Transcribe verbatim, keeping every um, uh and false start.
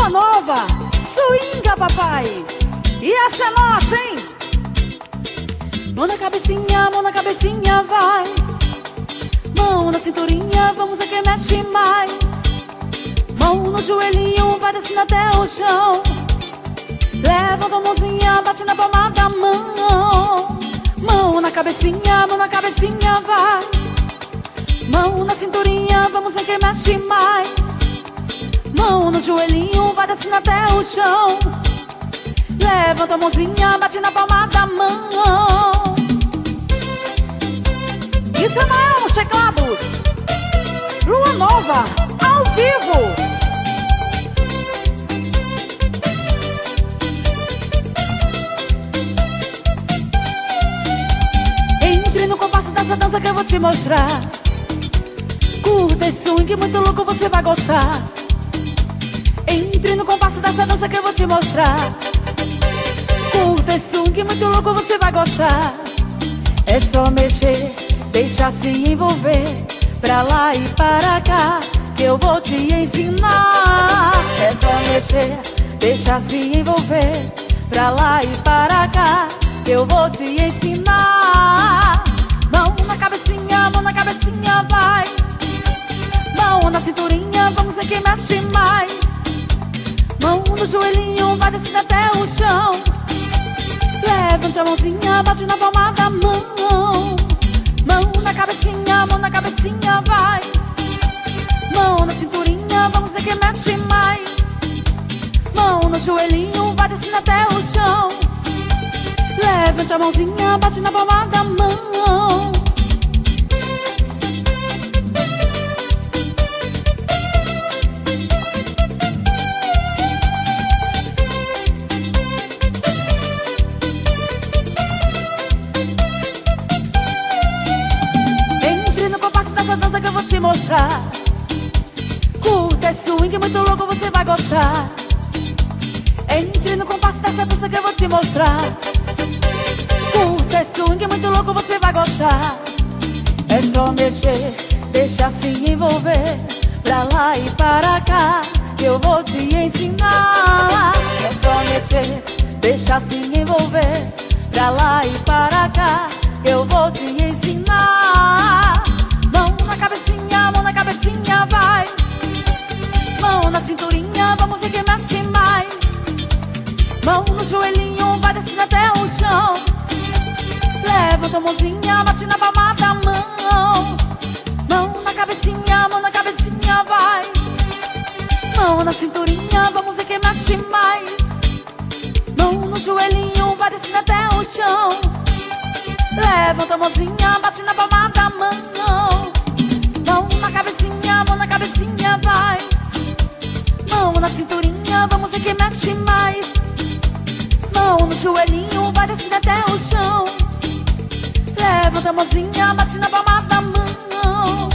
Lua nova, swinga papai. E essa é nossa, hein? Mão na cabecinha, mão na cabecinha, vai. Mão na cinturinha, vamos ver quem mexe mais. Mão no joelhinho, vai descendo até o chão. Levanta a mãozinha, bate na palma da mão. Mão na cabecinha, mão na cabecinha, vai. Mão na cinturinha, vamos ver quem mexe mais. Mão no joelhinho, vai descendo até o chão. Levanta a mãozinha, bate na palma da mão. Isso é Nael nos teclados. Lua nova, ao vivo. Entre no compasso dessa dança que eu vou te mostrar. Curta esse swing muito louco, você vai gostar. Entre no compasso dessa dança que eu vou te mostrar. Curta esse swing muito louco, você vai gostar. É só mexer, deixa se envolver. Pra lá e para cá, que eu vou te ensinar. É só mexer, deixa se envolver. Pra lá e para cá, que eu vou te ensinar. Mão na cabecinha, mão na cabecinha, vai. Mão na cinturinha, vamos ver quem mexe mais. Mão no joelhinho, vai descendo até o chão. Levante a mãozinha, bate na palma da mão. Mão na cabecinha, mão na cabecinha, vai. Mão na cinturinha, vamos ver quem mexe mais. Mão no joelhinho, vai descendo até o chão. Levante a mãozinha, bate na palma da mão. Dança que eu vou te mostrar. Curta esse swing muito louco, você vai gostar. Entre no compasso dessa dança que eu vou te mostrar. Curta esse swing muito louco, você vai gostar. É só mexer, deixa se envolver. Pra lá e para cá, que eu vou te ensinar. É só mexer, deixa se envolver. Pra lá e para cá, que eu vou te ensinar. Mão na cabecinha, mão na cabecinha, vai. Mão na cinturinha, vamos ver quem mexe mais. Mão no joelhinho, vai descendo até o chão. Levanta a mãozinha, bate na palma da mão. Mão na cabecinha, mão na cabecinha, vai. Mão na cinturinha, vamos ver quem mexe mais. Mão no joelhinho, vai descendo até o chão. Levanta a mãozinha, bate na palma da mão. Mão na cabecinha, mão na cabecinha, vai. Mão na cinturinha, vamos ver quem mexe mais. Mão no joelhinho, vai descendo até o chão. Levanta a mãozinha, bate na palma da mão.